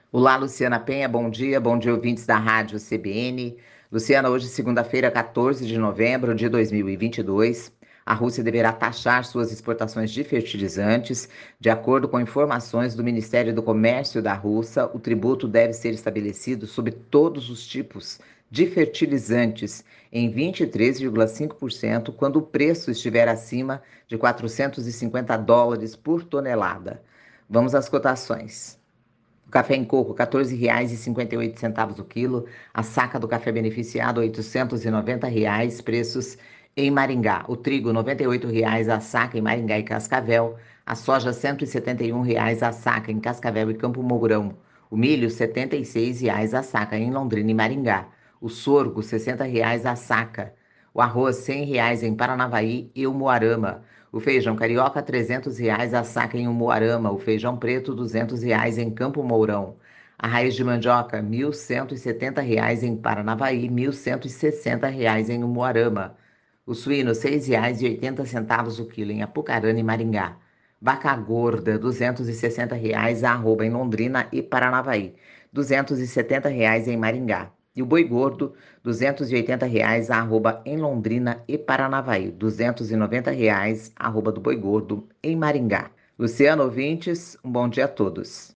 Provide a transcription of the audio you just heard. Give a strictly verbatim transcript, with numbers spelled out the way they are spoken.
Olá, Luciana Penha, bom dia, bom dia, ouvintes da Rádio C B N. Luciana, hoje, segunda-feira, quatorze de novembro de dois mil e vinte e dois, a Rússia deverá taxar suas exportações de fertilizantes. De acordo com informações do Ministério do Comércio da Rússia, o tributo deve ser estabelecido sobre todos os tipos de fertilizantes em vinte e três vírgula cinco por cento quando o preço estiver acima de quatrocentos e cinquenta dólares por tonelada. Vamos às cotações. O café em coco, quatorze reais e cinquenta e oito centavos o quilo. A saca do café beneficiado, oitocentos e noventa reais. Preços em Maringá. O trigo, noventa e oito reais a saca em Maringá e Cascavel. A soja, cento e setenta e um reais a saca em Cascavel e Campo Mourão. O milho, setenta e seis reais a saca em Londrina e Maringá. O sorgo, sessenta reais a saca. O arroz, cem reais em Paranavaí e Umuarama. O feijão carioca, trezentos reais a saca em Umuarama. O feijão preto, duzentos reais em Campo Mourão. A raiz de mandioca, mil cento e setenta reais em Paranavaí, mil cento e sessenta reais em Umuarama. O suíno, seis reais e oitenta centavos o quilo em Apucarana e Maringá. Vaca gorda, duzentos e sessenta reais a arroba em Londrina e Paranavaí. duzentos e setenta reais em Maringá. E o boi gordo, duzentos e oitenta reais a arroba em Londrina e Paranavaí. duzentos e noventa reais a arroba do boi gordo em Maringá. Luciano, ouvintes, um bom dia a todos.